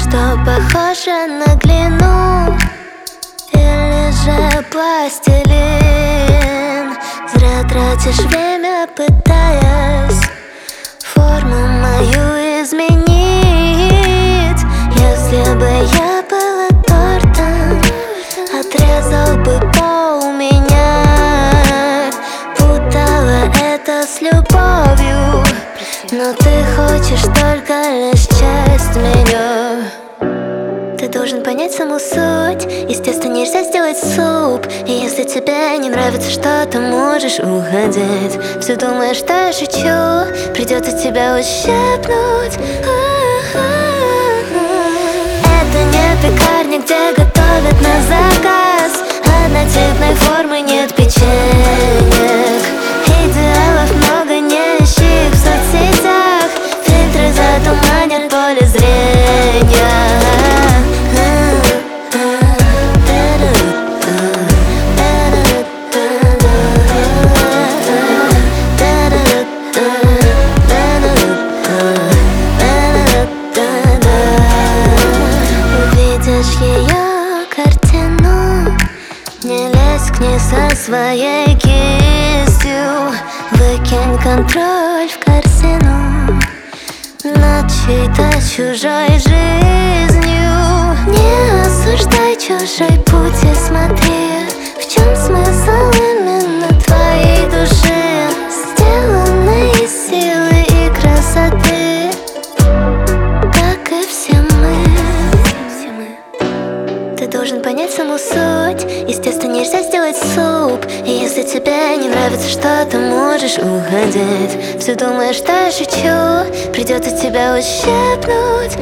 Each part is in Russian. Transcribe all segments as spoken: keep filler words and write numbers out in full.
что похоже на глину или же пластилин. Зря тратишь время, пытаясь форму мою изменить. Если бы я была тортом, отрезал бы пол меня, путала это с любовью. Но ты хочешь только лишь часть меня. Ты должен понять саму суть. Естественно, нельзя сделать суп. И если тебе не нравится что-то, можешь уходить. Все думаешь, что я шучу, придется тебя ущипнуть. Это не пекарня, где готовят на заказ. Однотипной формы нет печенек. Идеалов много, не ищи их в соцсетях. Фильтры затуманят поле зрения. Увидишь ее картину, не лезь к ней со своей кистью. Выкинь контроль в корзину над чьей-то чужой жизнью. Не осуждай чужой путь и смотри, в чем смысл именно твоей души, сделанной из силы и красоты, как и все мы. Ты должен понять саму суть. Естественно, нельзя сделать суп. И если тебе не нравится что-то, можешь уходить. Все думаешь, что я шучу, придется тебя ущипнуть.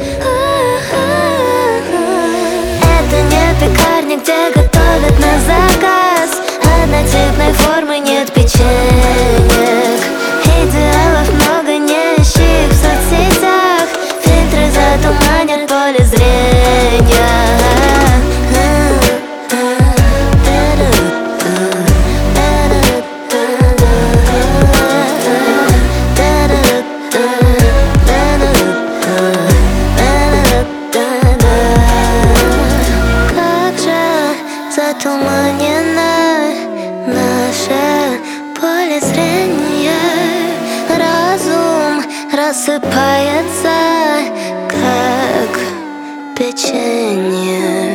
Это не пекарня, где готовят на заказ. Однотипной формы нет печенек. Идеалов много, не ищи их в соцсетях. Фильтры затуманят поле зрения. Затуманено наше поле зрения. Разум рассыпается, как печенье.